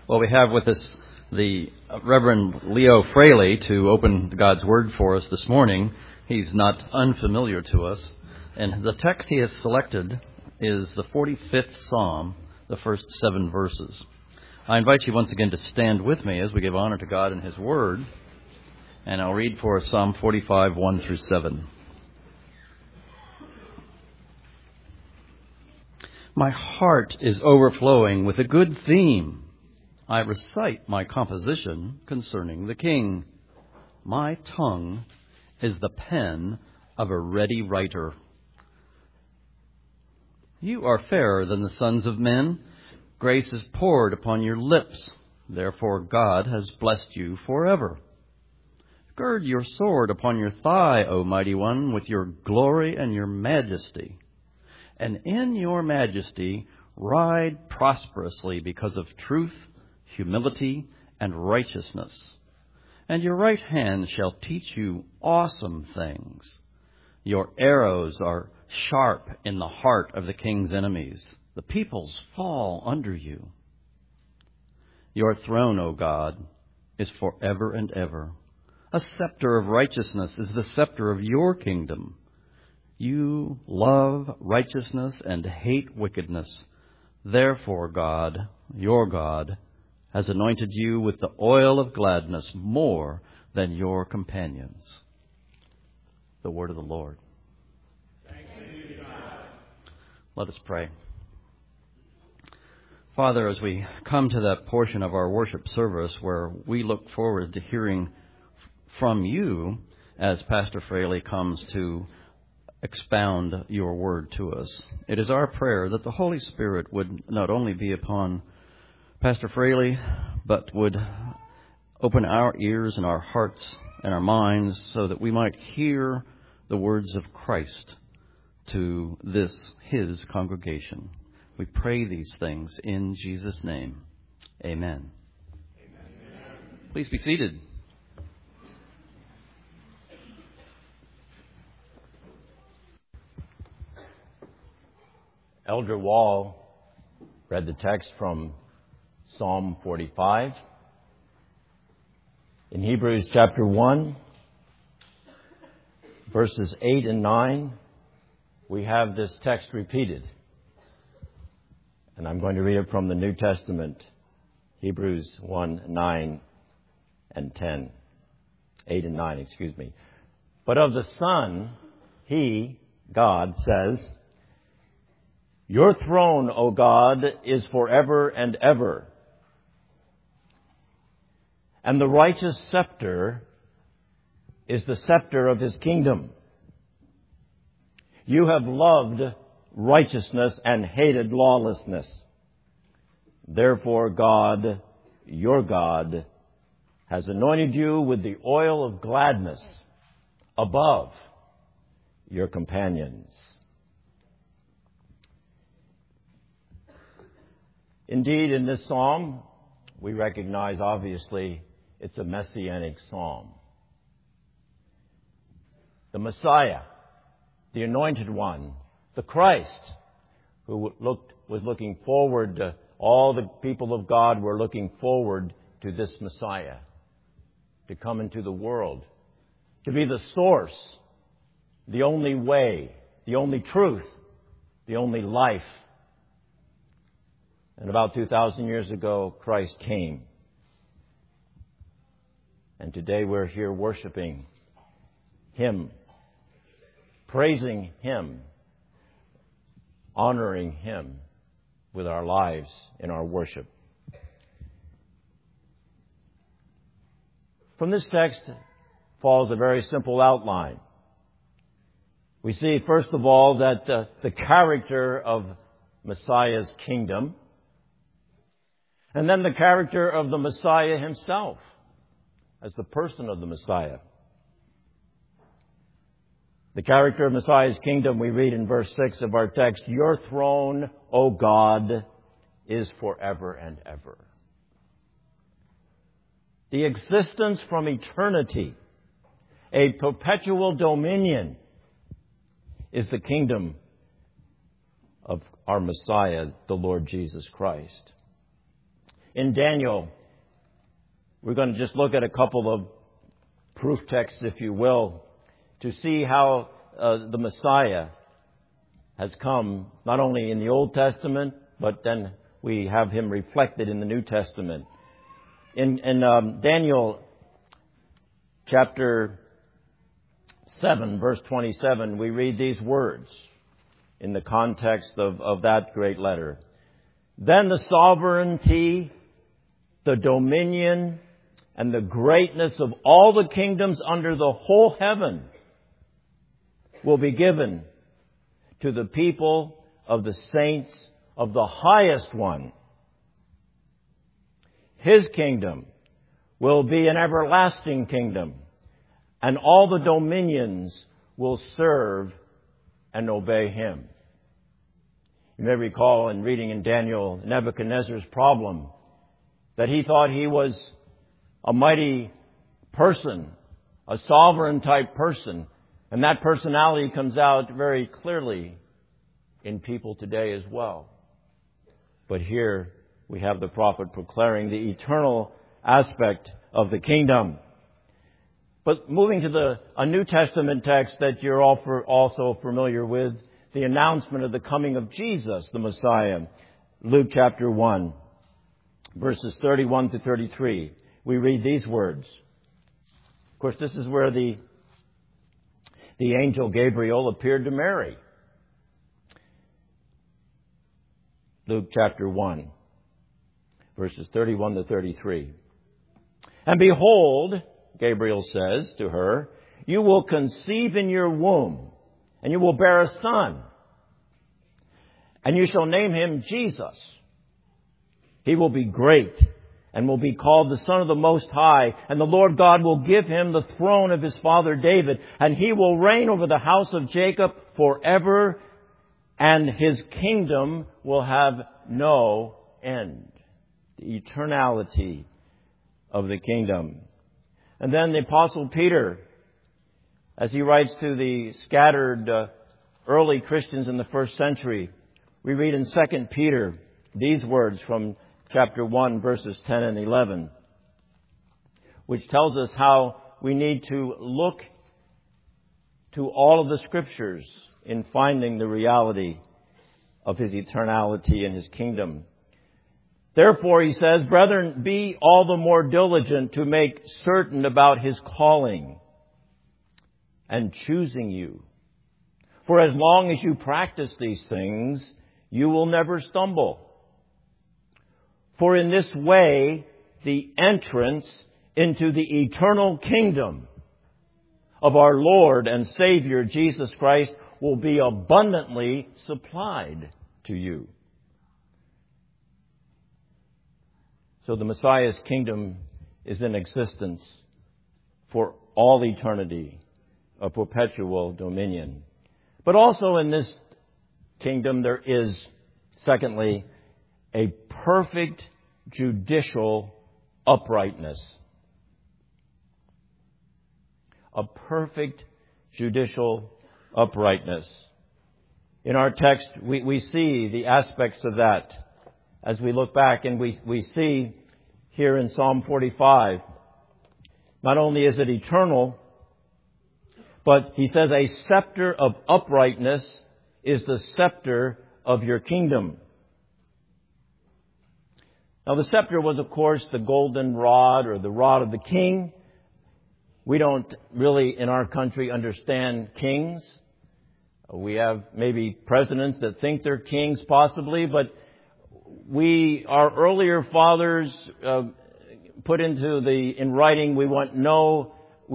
Well, we have with us the Reverend Leo Fraley to open God's Word for us this morning. He's not unfamiliar to us. And the text he has selected is the 45th Psalm, the first 7 verses. I invite you once again to stand with me as we give honor to God and His Word. And I'll read for us Psalm 45, 1 through 7. My heart is overflowing with a good theme. I recite my composition concerning the King. My tongue is the pen of a ready writer. You are fairer than the sons of men. Grace is poured upon your lips. Therefore God has blessed you forever. Gird your sword upon your thigh, O mighty one, with your glory and your majesty. And in your majesty ride prosperously because of truth, humility, and righteousness. And your right hand shall teach you awesome things. Your arrows are sharp in the heart of the king's enemies. The peoples fall under you. Your throne, O God, is forever and ever. A scepter of righteousness is the scepter of your kingdom. You love righteousness and hate wickedness. Therefore God, your God, has anointed you with the oil of gladness more than your companions. The word of the Lord. Thanks be to God. Let us pray. Father, as we come to that portion of our worship service where we look forward to hearing from you as Pastor Fraley comes to expound your word to us, it is our prayer that the Holy Spirit would not only be upon Pastor Fraley, but would open our ears and our hearts and our minds so that we might hear the words of Christ to this, his congregation. We pray these things in Jesus' name. Amen. Amen. Please be seated. Elder Wall read the text from Psalm 45. In Hebrews chapter 1, verses 8 and 9, we have this text repeated. And I'm going to read it from the New Testament, Hebrews 1, 9 and 10. 8 and 9, excuse me. But of the Son, He, God, says, Your throne, O God, is forever and ever. And the righteous scepter is the scepter of His kingdom. You have loved righteousness and hated lawlessness. Therefore God, your God, has anointed you with the oil of gladness above your companions. Indeed, in this psalm, we recognize, obviously, it's a messianic psalm. The Messiah, the Anointed One, the Christ, who was looking forward to, all the people of God were looking forward to this Messiah to come into the world, to be the source, the only way, the only truth, the only life. And about 2,000 years ago, Christ came. And today we're here worshiping Him, praising Him, honoring Him with our lives in our worship. From this text falls a very simple outline. We see, first of all, that the character of Messiah's kingdom, and then the character of the Messiah Himself as the person of the Messiah. The character of Messiah's kingdom, we read in verse 6 of our text, Your throne, O God, is forever and ever. The existence from eternity, a perpetual dominion, is the kingdom of our Messiah, the Lord Jesus Christ. in Daniel. We're going to just look at a couple of proof texts, if you will, to see how the Messiah has come, not only in the Old Testament, but then we have him reflected in the New Testament. In Daniel chapter 7, verse 27, we read these words in the context of that great letter. Then the sovereignty, the dominion, and the greatness of all the kingdoms under the whole heaven will be given to the people of the saints of the highest one. His kingdom will be an everlasting kingdom, and all the dominions will serve and obey him. You may recall in reading in Daniel Nebuchadnezzar's problem that he thought he was a mighty person, a sovereign type person, and that personality comes out very clearly in people today as well. But here we have the prophet proclaiming the eternal aspect of the kingdom. But moving to a New Testament text that you're all also familiar with, the announcement of the coming of Jesus, the Messiah. Luke chapter 1, verses 31 to 33. We read these words. Of course, this is where the angel Gabriel appeared to Mary. Luke chapter 1, verses 31 to 33. And behold, Gabriel says to her, you will conceive in your womb, and you will bear a son, and you shall name him Jesus. He will be great, and will be called the Son of the Most High, and the Lord God will give him the throne of his father David, and he will reign over the house of Jacob forever, and his kingdom will have no end. The eternality of the kingdom. And then the Apostle Peter, as he writes to the scattered early Christians in the first century, we read in 2 Peter these words from chapter 1, verses 10 and 11, which tells us how we need to look to all of the Scriptures in finding the reality of his eternality and his kingdom. Therefore, he says, brethren, be all the more diligent to make certain about his calling and choosing you. For as long as you practice these things, you will never stumble. For in this way, the entrance into the eternal kingdom of our Lord and Savior Jesus Christ will be abundantly supplied to you. So the Messiah's kingdom is in existence for all eternity, a perpetual dominion. But also in this kingdom there is, secondly, a perfect judicial uprightness. A perfect judicial uprightness. In our text, we see the aspects of that as we look back, and we see here in Psalm 45, not only is it eternal, but he says a scepter of uprightness is the scepter of your kingdom. Now the scepter was, of course, the golden rod or the rod of the king. We don't really, in our country, understand kings. We have maybe presidents that think they're kings possibly, but our earlier fathers put in writing, we want no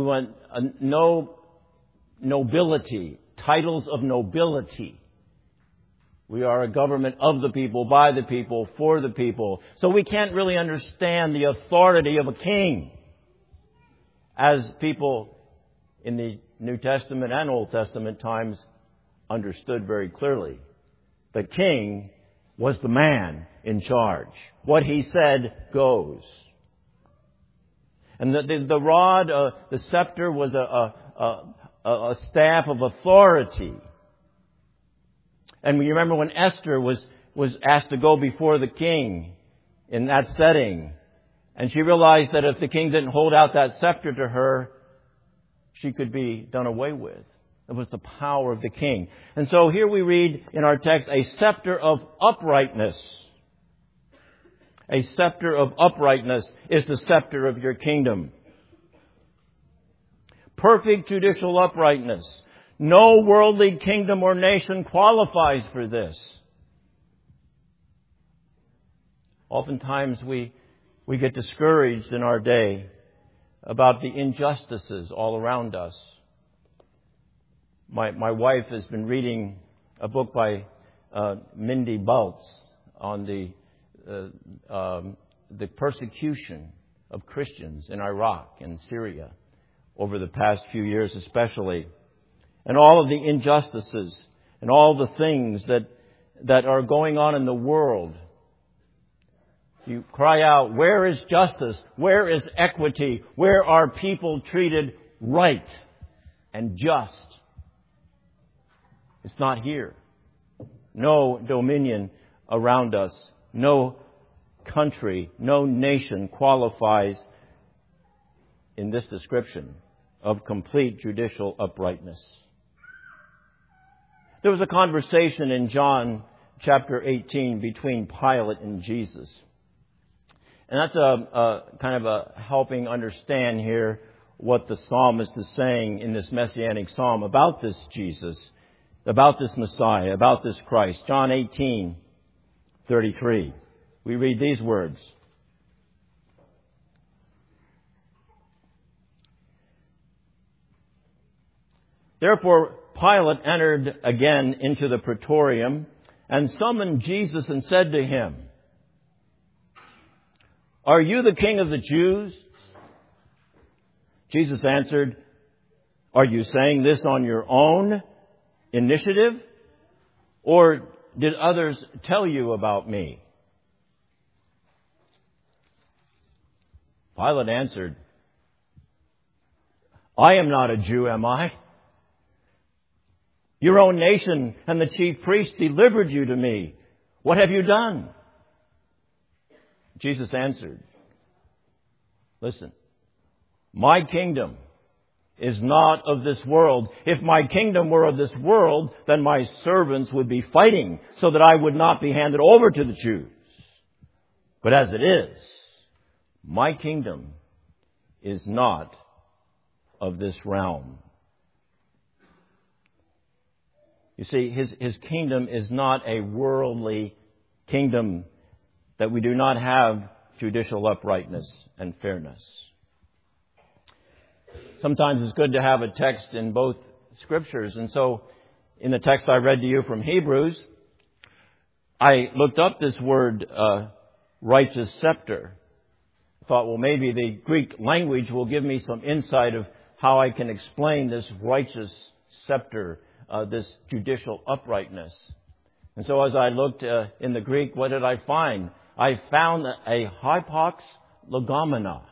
nobility, titles of nobility. We are a government of the people, by the people, for the people. So we can't really understand the authority of a king as people in the New Testament and Old Testament times understood very clearly. The king was the man in charge. What he said goes. And the rod, the scepter was a staff of authority. And you remember when Esther was asked to go before the king in that setting. And she realized that if the king didn't hold out that scepter to her, she could be done away with. It was the power of the king. And so here we read in our text, a scepter of uprightness. A scepter of uprightness is the scepter of your kingdom. Perfect judicial uprightness. No worldly kingdom or nation qualifies for this. Oftentimes we get discouraged in our day about the injustices all around us. My wife has been reading a book by Mindy Baltz on the persecution of Christians in Iraq and Syria over the past few years especially, and all of the injustices and all the things that are going on in the world. You cry out, where is justice? Where is equity? Where are people treated right and just? It's not here. No dominion around us. No country, no nation qualifies in this description of complete judicial uprightness. There was a conversation in John chapter 18 between Pilate and Jesus. And that's a kind of helping understand here what the psalmist is saying in this messianic psalm about this Jesus, about this Messiah, about this Christ. John 18:33. We read these words. Therefore, Pilate entered again into the praetorium and summoned Jesus and said to him, "Are you the king of the Jews?" Jesus answered, "Are you saying this on your own initiative, or did others tell you about me?" Pilate answered, "I am not a Jew, am I? Your own nation and the chief priests delivered you to me. What have you done?" Jesus answered, "Listen, my kingdom is not of this world. If my kingdom were of this world, then my servants would be fighting so that I would not be handed over to the Jews. But as it is, my kingdom is not of this realm." You see, his kingdom is not a worldly kingdom, that we do not have judicial uprightness and fairness. Sometimes it's good to have a text in both scriptures. And so in the text I read to you from Hebrews, I looked up this word, righteous scepter. I thought, well, maybe the Greek language will give me some insight of how I can explain this righteous scepter, this judicial uprightness. And so as I looked in the Greek, what did I find? I found a hypox legomena.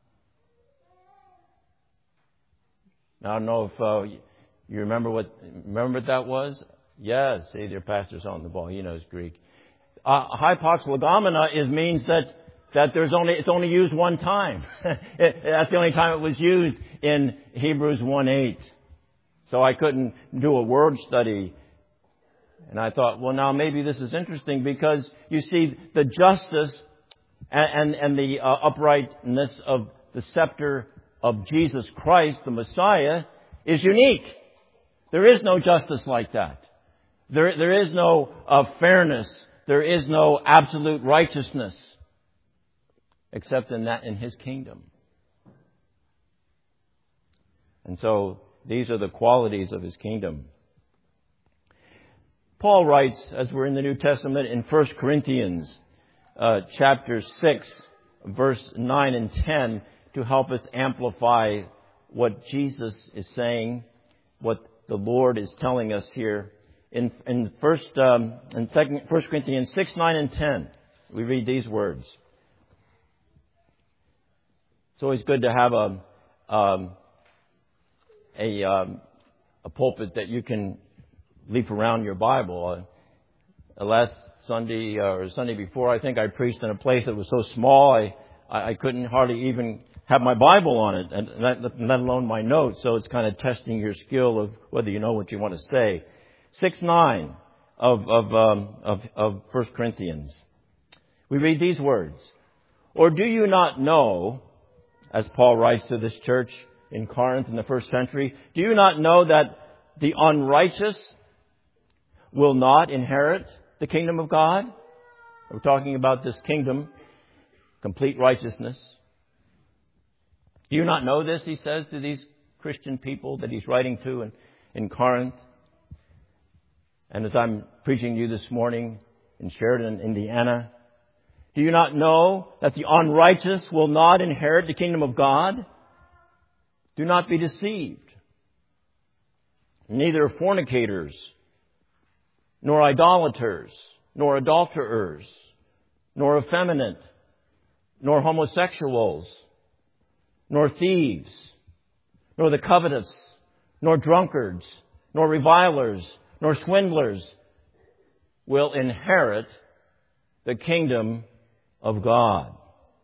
Now, I don't know if you remember what that was? Yes, see, your pastor's on the ball. He knows Greek. Hypox legomena means that it's only used one time. That's the only time it was used in Hebrews 1:8. So I couldn't do a word study. And I thought, well, now maybe this is interesting because you see the justice and the uprightness of the scepter of Jesus Christ, the Messiah, is unique. There is no justice like that. There is no fairness. There is no absolute righteousness except in His kingdom. And so these are the qualities of His kingdom. Paul writes, as we're in the New Testament, in 1 Corinthians chapter 6, verse 9 and 10, to help us amplify what Jesus is saying, what the Lord is telling us here. In 1 Corinthians 6, 9, and 10, we read these words. It's always good to have a pulpit that you can leaf around your Bible. Last Sunday or Sunday before, I think I preached in a place that was so small I couldn't hardly even have my Bible on it, and let alone my notes. So it's kind of testing your skill of whether you know what you want to say. 6:9 of 1 Corinthians. We read these words. Or do you not know, as Paul writes to this church in Corinth in the first century, do you not know that the unrighteous will not inherit the kingdom of God? We're talking about this kingdom, complete righteousness. Do you not know this, he says to these Christian people that he's writing to in Corinth? And as I'm preaching to you this morning in Sheridan, Indiana, do you not know that the unrighteous will not inherit the kingdom of God? Do not be deceived. Neither fornicators, nor idolaters, nor adulterers, nor effeminate, nor homosexuals, nor thieves, nor the covetous, nor drunkards, nor revilers, nor swindlers will inherit the kingdom of God.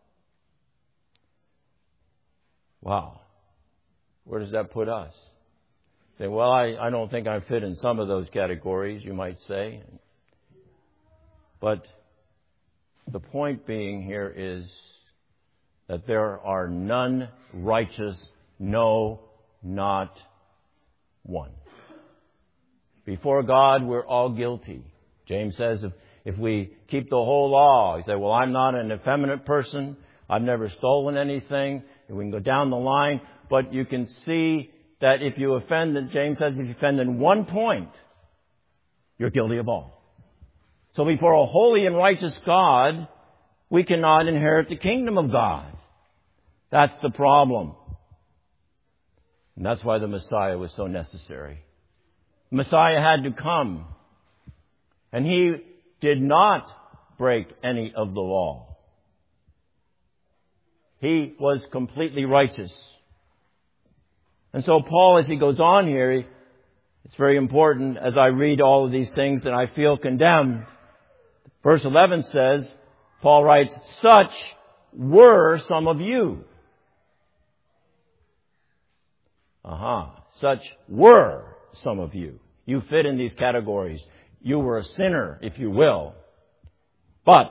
Wow. Where does that put us? Say, well, I don't think I fit in some of those categories, you might say. But the point being here is that there are none righteous, no, not one. Before God, we're all guilty. James says if we keep the whole law, he said, well, I'm not an effeminate person. I've never stolen anything. And we can go down the line. But you can see that if you offend, James says, if you offend in one point, you're guilty of all. So before a holy and righteous God, we cannot inherit the kingdom of God. That's the problem. And that's why the Messiah was so necessary. The Messiah had to come. And he did not break any of the law. He was completely righteous. And so Paul, as he goes on here, it's very important as I read all of these things that I feel condemned. Verse 11 says, Paul writes, such were some of you. Such were some of you. You fit in these categories. You were a sinner, if you will. But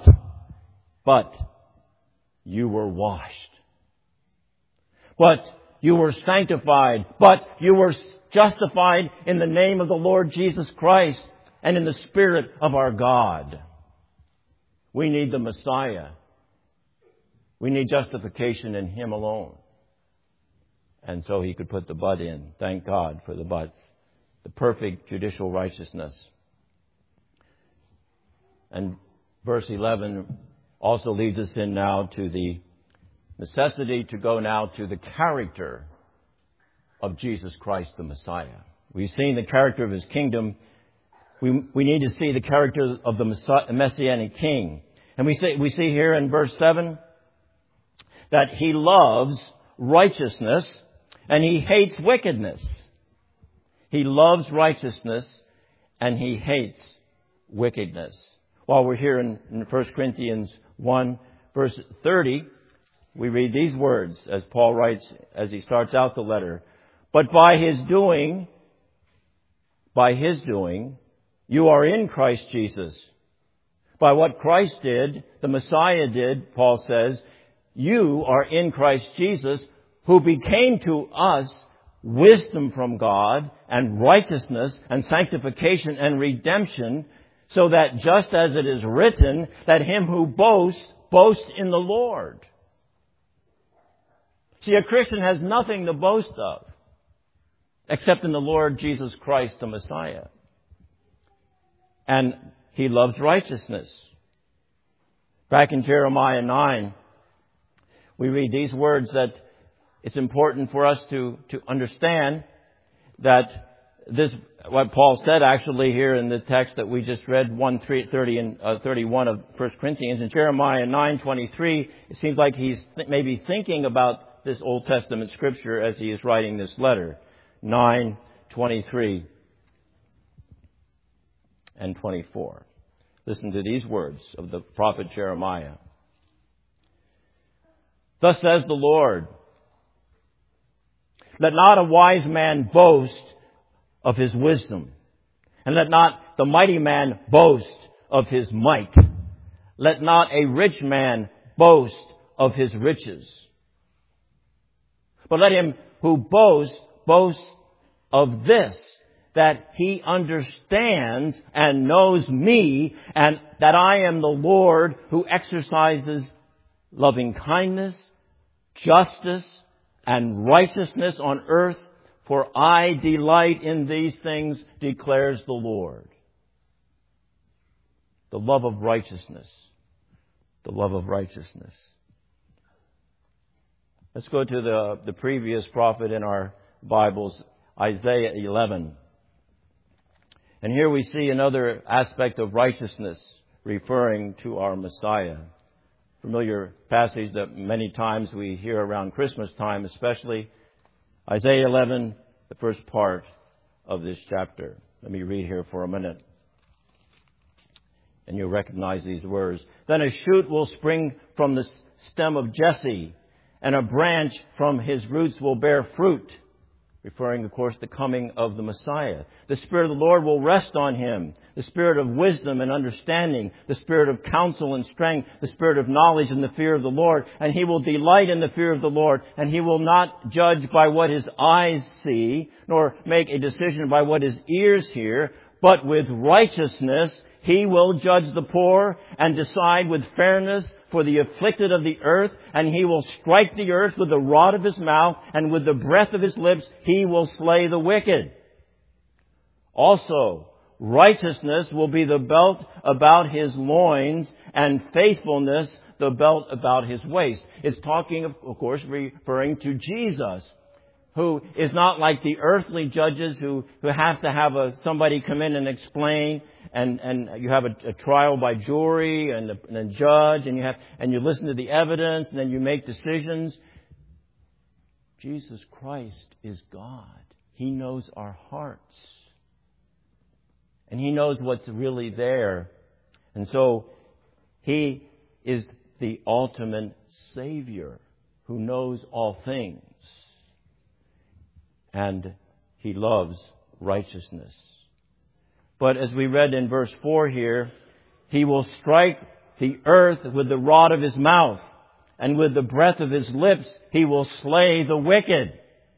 you were washed. But you were sanctified. But you were justified in the name of the Lord Jesus Christ and in the Spirit of our God. We need the Messiah. We need justification in Him alone. And so He could put the but in. Thank God for the buts. The perfect judicial righteousness. And verse 11 also leads us in now to the necessity to go now to the character of Jesus Christ the Messiah. We've seen the character of His kingdom. We need to see the character of the Messianic King. And we see here in verse 7 that He loves righteousness and He hates wickedness. He loves righteousness and He hates wickedness. While we're here in 1 Corinthians 1, verse 30, we read these words as Paul writes as he starts out the letter. But by His doing, you are in Christ Jesus. By what Christ did, the Messiah did, Paul says, you are in Christ Jesus, who became to us wisdom from God and righteousness and sanctification and redemption, so that just as it is written, that him who boasts in the Lord. See, a Christian has nothing to boast of except in the Lord Jesus Christ, the Messiah. And He loves righteousness. Back in Jeremiah 9, we read these words that it's important for us to understand that this, what Paul said actually here in the text that we just read, 1:30 and 31 of 1 Corinthians. In Jeremiah 9:23, it seems like he's maybe thinking about this Old Testament scripture as he is writing this letter. 9:23 and 24. Listen to these words of the prophet Jeremiah. Thus says the Lord, let not a wise man boast of his wisdom, and let not the mighty man boast of his might. Let not a rich man boast of his riches. But let him who boasts, boast of this, that he understands and knows me, and that I am the Lord who exercises loving kindness, justice, and righteousness on earth, for I delight in these things, declares the Lord. The love of righteousness. The love of righteousness. Let's go to the previous prophet in our Bibles, Isaiah 11. And here we see another aspect of righteousness referring to our Messiah. Familiar passage that many times we hear around Christmas time, especially Isaiah 11, the first part of this chapter. Let me read here for a minute. And you'll recognize these words. Then a shoot will spring from the stem of Jesse, and a branch from his roots will bear fruit. Referring, of course, to the coming of the Messiah. The Spirit of the Lord will rest on him. The Spirit of wisdom and understanding. The Spirit of counsel and strength. The Spirit of knowledge and the fear of the Lord. And he will delight in the fear of the Lord. And he will not judge by what his eyes see, nor make a decision by what his ears hear. But with righteousness he will judge the poor and decide with fairness for the afflicted of the earth, and he will strike the earth with the rod of his mouth, and with the breath of his lips he will slay the wicked. Also, righteousness will be the belt about his loins, and faithfulness the belt about his waist. It's talking, of course, referring to Jesus, who is not like the earthly judges who have to have somebody come in and explain. And you have a trial by jury and a judge, and you listen to the evidence, and then you make decisions. Jesus Christ is God. He knows our hearts. And he knows what's really there. And so he is the ultimate Savior who knows all things. And he loves righteousness. But as we read in verse 4 here, he will strike the earth with the rod of his mouth, and with the breath of his lips he will slay the wicked.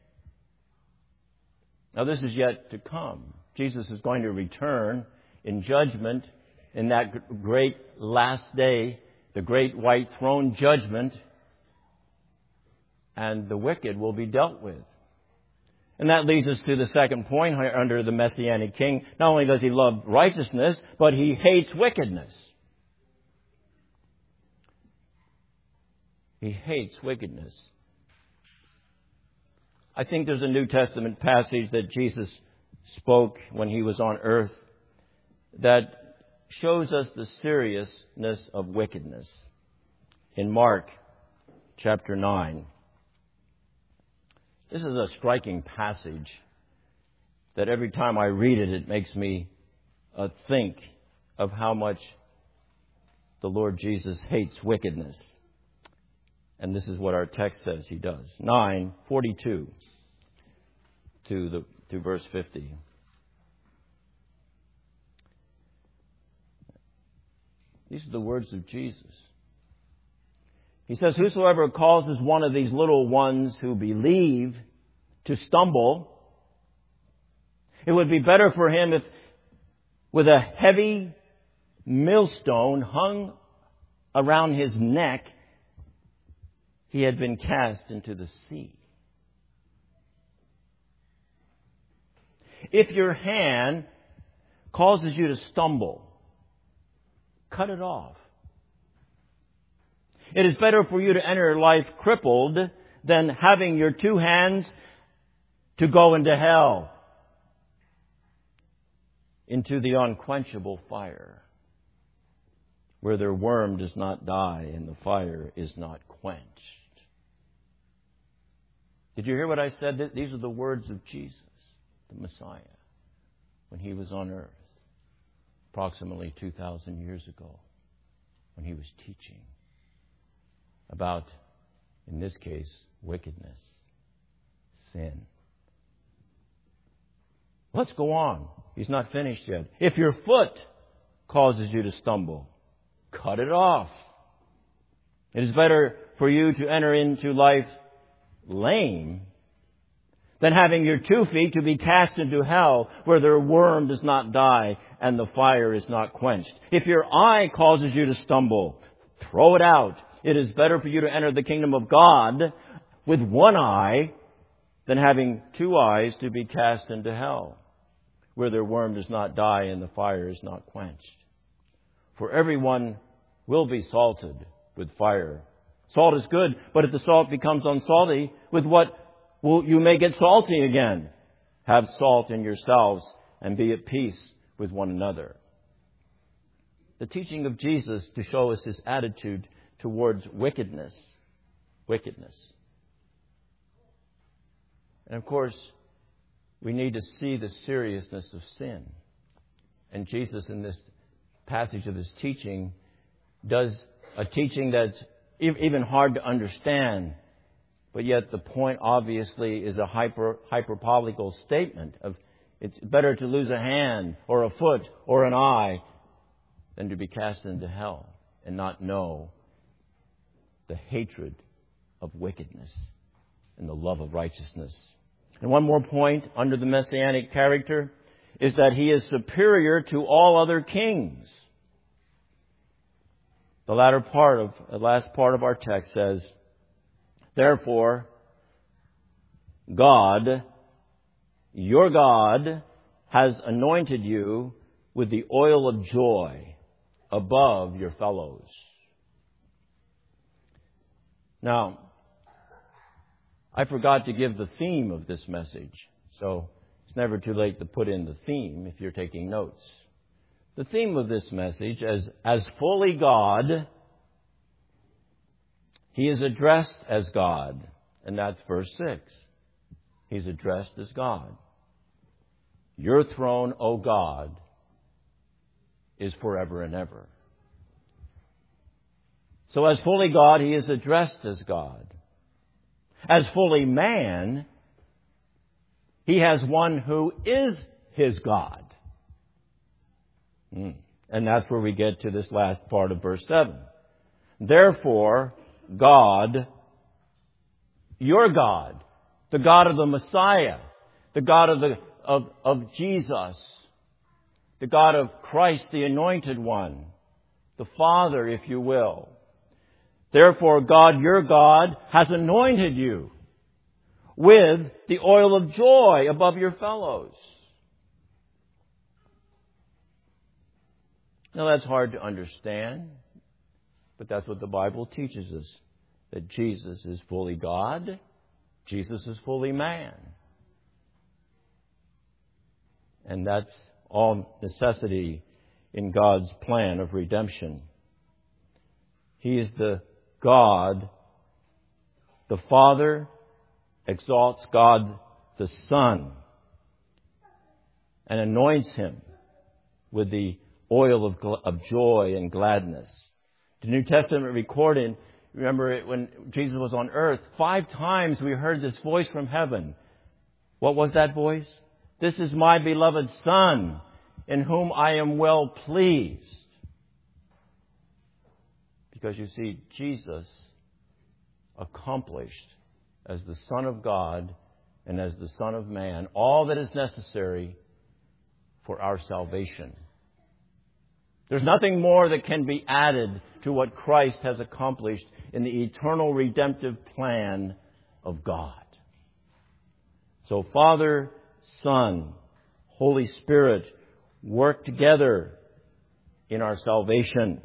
Now this is yet to come. Jesus is going to return in judgment in that great last day, the great white throne judgment, and the wicked will be dealt with. And that leads us to the second point under the Messianic King. Not only does he love righteousness, but he hates wickedness. He hates wickedness. I think there's a New Testament passage that Jesus spoke when he was on earth that shows us the seriousness of wickedness. In Mark chapter 9. This is a striking passage that every time I read it, it makes me think of how much the Lord Jesus hates wickedness. And this is what our text says he does. 9:42 to verse 50. These are the words of Jesus. He says, whosoever causes one of these little ones who believe to stumble, it would be better for him if with a heavy millstone hung around his neck, he had been cast into the sea. If your hand causes you to stumble, cut it off. It is better for you to enter life crippled than having your two hands to go into hell, into the unquenchable fire, where their worm does not die and the fire is not quenched. Did you hear what I said? These are the words of Jesus, the Messiah, when he was on earth. approximately 2,000 years ago when he was teaching about, in this case, wickedness, sin. Let's go on. He's not finished yet. If your foot causes you to stumble, cut it off. It is better for you to enter into life lame than having your 2 feet to be cast into hell, where their worm does not die and the fire is not quenched. If your eye causes you to stumble, throw it out. It is better for you to enter the kingdom of God with 1 eye than having 2 eyes to be cast into hell, where their worm does not die and the fire is not quenched. For everyone will be salted with fire. Salt is good, but if the salt becomes unsalty, with what you may get salty again. Have salt in yourselves and be at peace with one another. The teaching of Jesus to show us his attitude towards wickedness. Wickedness. And of course, we need to see the seriousness of sin. And Jesus, in this passage of his teaching, does a teaching that's even hard to understand. But yet the point obviously is a hyperbolical statement of it's better to lose a hand or a foot or an eye than to be cast into hell and not know the hatred of wickedness and the love of righteousness. And one more point under the messianic character is that he is superior to all other kings. The last part of our text says, therefore, God, your God, has anointed you with the oil of joy above your fellows. Now, I forgot to give the theme of this message, so it's never too late to put in the theme if you're taking notes. The theme of this message, as fully God, he is addressed as God, and that's verse 6. He's addressed as God. Your throne, O God, is forever and ever. So as fully God, he is addressed as God. As fully man, he has one who is his God. And that's where we get to this last part of verse 7. Therefore, God, your God, the God of the Messiah, the God of Jesus, the God of Christ, the Anointed One, the Father, if you will. Therefore, God, your God, has anointed you with the oil of joy above your fellows. Now, that's hard to understand, but that's what the Bible teaches us, that Jesus is fully God, Jesus is fully man. And that's all necessity in God's plan of redemption. He is the God, the Father exalts God the Son and anoints him with the oil of joy and gladness. The New Testament recorded, remember it when Jesus was on earth, 5 times we heard this voice from heaven. What was that voice? This is my beloved Son, in whom I am well pleased. Because you see, Jesus accomplished as the Son of God and as the Son of Man all that is necessary for our salvation. There's nothing more that can be added to what Christ has accomplished in the eternal redemptive plan of God. So Father, Son, Holy Spirit work together in our salvation.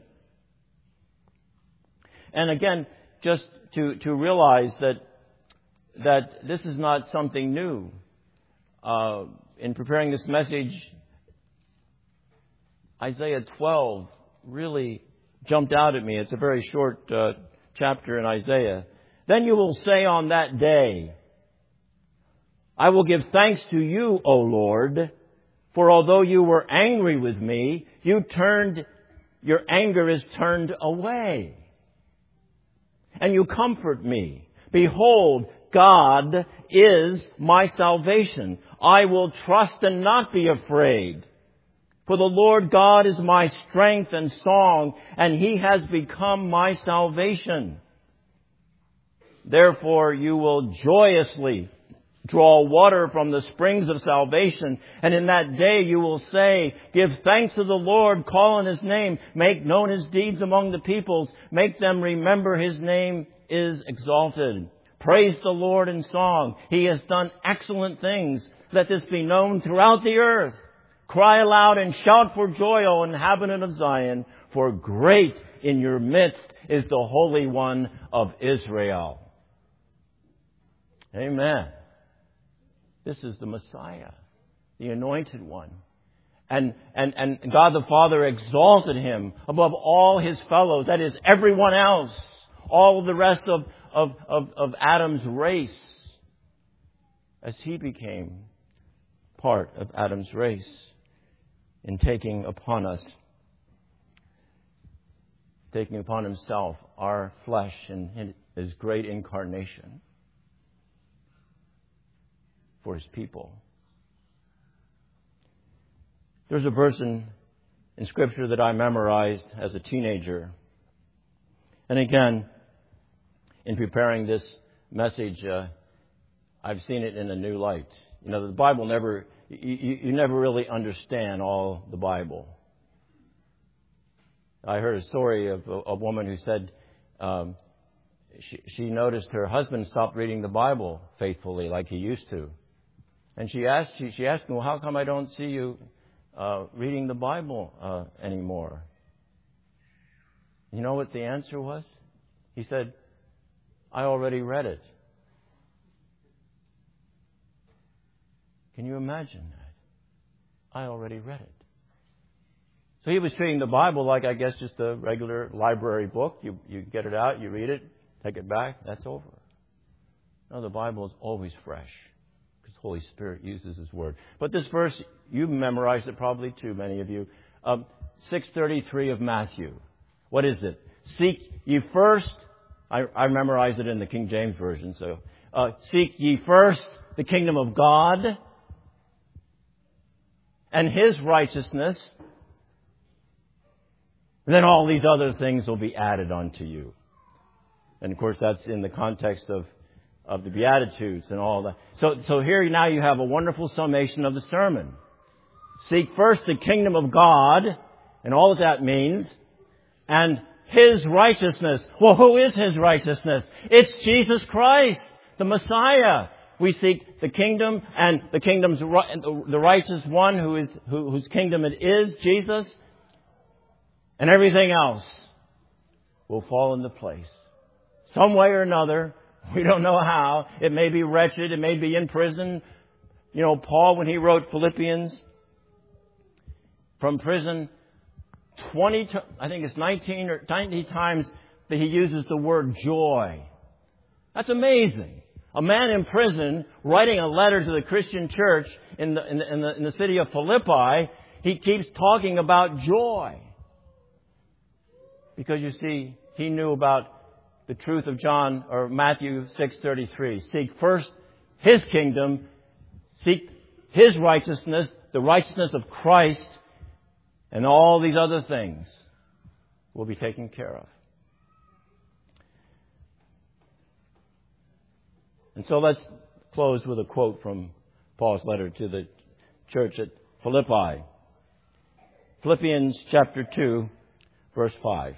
And again, just to realize that this is not something new. In preparing this message, Isaiah 12 really jumped out at me. It's a very short chapter in Isaiah. Then you will say on that day, I will give thanks to you, O Lord, for although you were angry with me, Your anger is turned away. And you comfort me. Behold, God is my salvation. I will trust and not be afraid. For the Lord God is my strength and song, and He has become my salvation. Therefore you will joyously draw water from the springs of salvation, and in that day you will say, give thanks to the Lord, call on His name, make known His deeds among the peoples, make them remember His name is exalted. Praise the Lord in song. He has done excellent things. Let this be known throughout the earth. Cry aloud and shout for joy, O inhabitant of Zion, for great in your midst is the Holy One of Israel. Amen. This is the Messiah, the Anointed One. And God the Father exalted Him above all His fellows, that is, everyone else, all of the rest of Adam's race, as He became part of Adam's race in taking upon Himself our flesh in His great incarnation for His people. There's a verse in Scripture that I memorized as a teenager. And again, in preparing this message, I've seen it in a new light. You know, the Bible you never really understand all the Bible. I heard a story of a woman who said she noticed her husband stopped reading the Bible faithfully like he used to. And she asked me, well, how come I don't see you reading the Bible anymore? You know what the answer was? He said, I already read it. Can you imagine that? I already read it. So he was treating the Bible like, I guess, just a regular library book. You get it out, you read it, take it back, that's over. No, the Bible is always fresh. Holy Spirit uses His Word. But this verse, you've memorized it probably too, many of you. 6:33 of Matthew. What is it? Seek ye first. I memorized it in the King James Version. So, seek ye first the kingdom of God and His righteousness. And then all these other things will be added unto you. And of course, that's in the context of the Beatitudes and all that. So here now you have a wonderful summation of the sermon. Seek first the kingdom of God, and all that means, and His righteousness. Well, who is His righteousness? It's Jesus Christ, the Messiah. We seek the kingdom, and the kingdom's the righteous one whose kingdom it is, Jesus, and everything else will fall into place. Some way or another. We don't know how. It may be wretched. It may be in prison. You know, Paul, when he wrote Philippians from prison, 19 or 90 times that he uses the word joy. That's amazing. A man in prison writing a letter to the Christian church in the city of Philippi, he keeps talking about joy. Because you see, he knew about the truth of Matthew 6:33. Seek first His kingdom, seek His righteousness, the righteousness of Christ, and all these other things will be taken care of. And so let's close with a quote from Paul's letter to the church at Philippi. Philippians chapter 2, verse 5.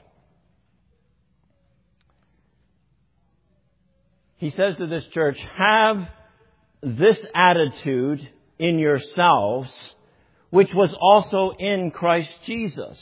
He says to this church, have this attitude in yourselves, which was also in Christ Jesus,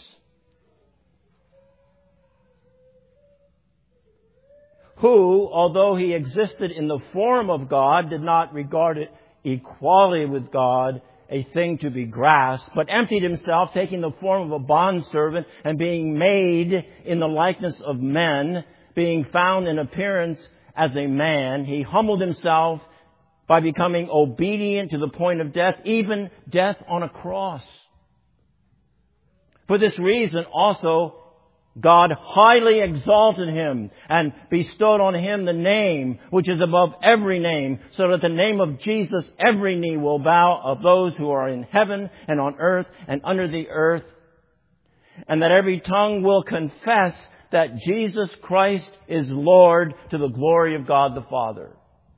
who, although He existed in the form of God, did not regard equality with God a thing to be grasped, but emptied Himself, taking the form of a bondservant, and being made in the likeness of men, being found in appearance as a man, He humbled Himself by becoming obedient to the point of death, even death on a cross. For this reason also God highly exalted him and bestowed on him the name which is above every name, so that the name of Jesus every knee will bow, of those who are in heaven and on earth and under the earth, and that every tongue will confess that Jesus Christ is Lord, to the glory of God the Father.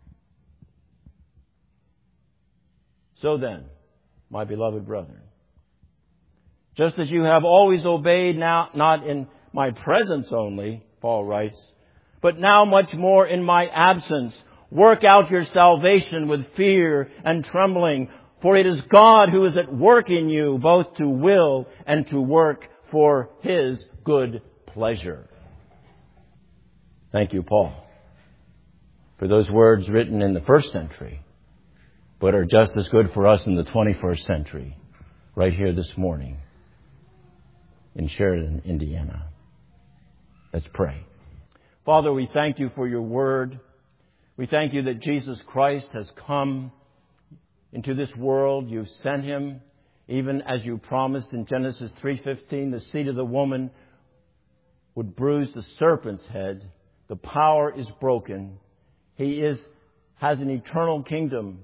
So then, my beloved brethren, just as you have always obeyed, now not in my presence only, Paul writes, but now much more in my absence, work out your salvation with fear and trembling, for it is God who is at work in you, both to will and to work for His good pleasure. Thank you, Paul, for those words written in the first century, but are just as good for us in the 21st century, right here this morning in Sheridan, Indiana. Let's pray. Father, we thank you for your word. We thank you that Jesus Christ has come into this world. You've sent him, even as you promised in Genesis 3:15, the seed of the woman would bruise the serpent's head. The power is broken. He has an eternal kingdom,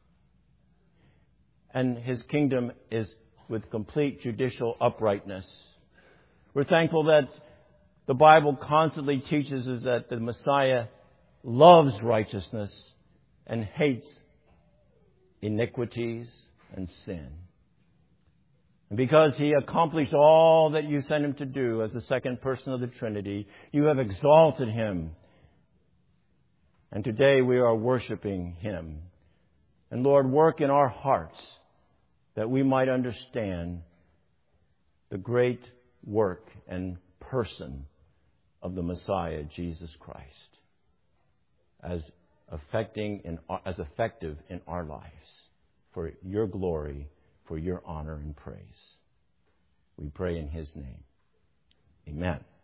and his kingdom is with complete judicial uprightness. We're thankful that the Bible constantly teaches us that the Messiah loves righteousness and hates iniquities and sin. And because he accomplished all that you sent him to do as the second person of the Trinity, you have exalted him. And today we are worshiping him. And Lord, work in our hearts that we might understand the great work and person of the Messiah, Jesus Christ, as effective in our lives for your glory, for your honor and praise. We pray in his name. Amen.